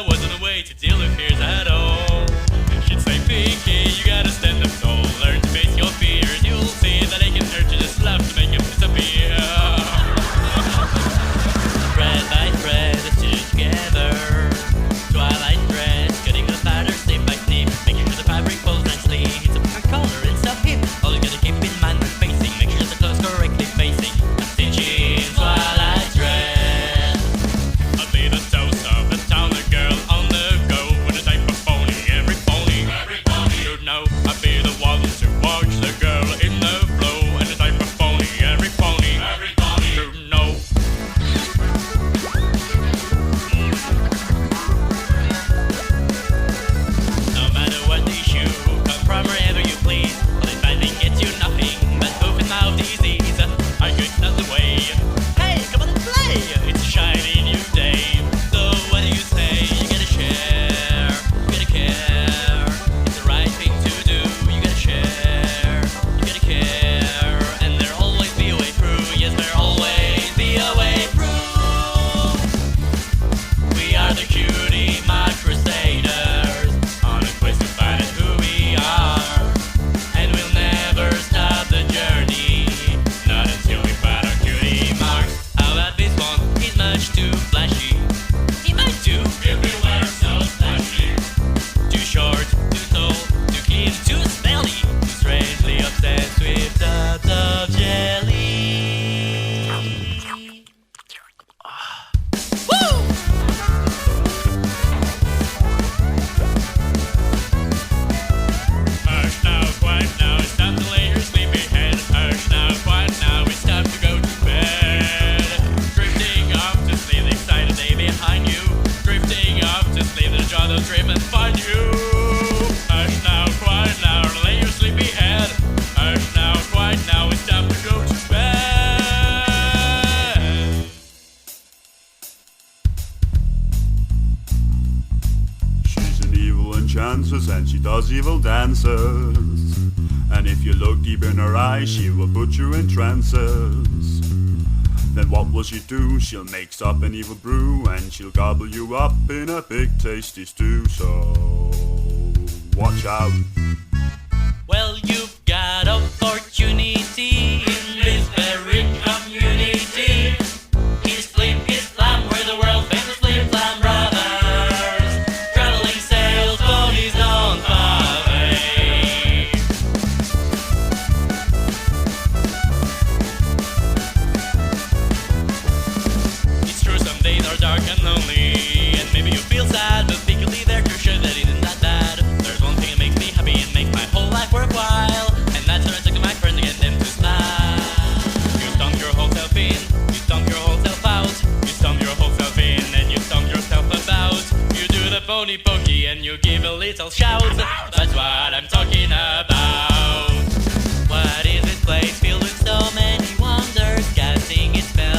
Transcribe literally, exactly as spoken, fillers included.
wasn't a way to deal with fears at all. She'd say, Pinky, you gotta stand up tall, learn to face your fears. You'll see that they can hurt you just love to make them disappear. Thread by thread, stitched together. Twilight thread, cutting the pattern snip by snip, making sure the fabric folds nicely. It's a perfect color and stuff hip. All you gotta keep in mind when facing, make sure the clothes correctly facing. I'm stitching twilight thread. I'll be the toast of the town, the girl on the go with a type of phony, every phony. Every phony. You know, I'll be the one to watch the girl in the flow and the type of phony, every phony. Every phony. You know. No matter what issue, come from wherever you please. All this finding gets you nothing but open mouth disease. Are you not the way? Hey, come on and play! It's a shiny new day. So what do you say? You gotta share, you gotta care. It's the right thing to do. You gotta share, you gotta care. And there'll always be a way through. Yes, there'll always be a way through. We are the cutie mark crusaders on a quest to find out who we are. And we'll never stop the journey, not until we find our cutie marks. How about this one? He's much too flashy. He might do everywhere so flashy. Too short, too tall, too clean, too smelly, too strangely obsessed with tubs of jelly. Woo! Hush now, quiet now, it's time to lay your sleepy head. Hush now, quiet now, it's time to go to bed. Drifting off to sleep, the excited day behind you. Drifting off to sleep, the jaw will trip and find you. Hush now, quiet now, lay your sleepy head. Hush now, quiet now, it's time to go to bed. She's an evil enchantress and she does evil dances. And if you look deep in her eyes, she will put you in trances. Then what will she do? She'll mix up an evil brew and she'll gobble you up in a big tasty stew. So watch out. Well, you've got opportunity in this very community. He's Flip, he's Flam, we're the world famous Flip Flam brothers. Traveling sales ponies on Pave. It's true, some days are dark and lonely, and maybe you feel sad, but secretly they're crucial that it isn't that bad. There's one thing that makes me happy and makes my whole life worthwhile, and that's when I talk to my friends and get them to smile. You stomp your whole self in, you stomp your whole self out, you stomp your whole self in, and you stomp yourself about. You do the pony pokey and you give a little shout. That's what I'm talking about. What is this place filled with so many wonders, casting its spell